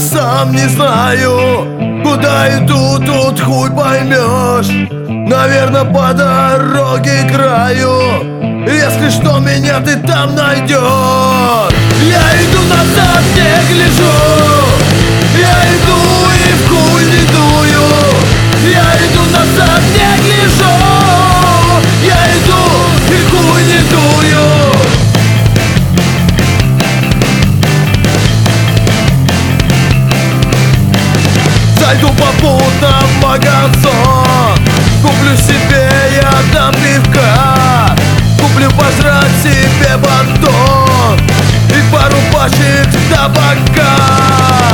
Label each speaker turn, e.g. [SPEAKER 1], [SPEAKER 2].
[SPEAKER 1] сам не знаю, куда иду, тут хуй поймешь. Наверное, по дороге к краю. Если что, меня ты там найдешь. Я иду назад, не гляжу. Я иду и в хуй не дую. Я иду назад, не гляжу. Я иду и в хуй не дую. Зайду попутно в магазин, куплю себе я там пивка, куплю пожрать себе батон и пару пачек табака.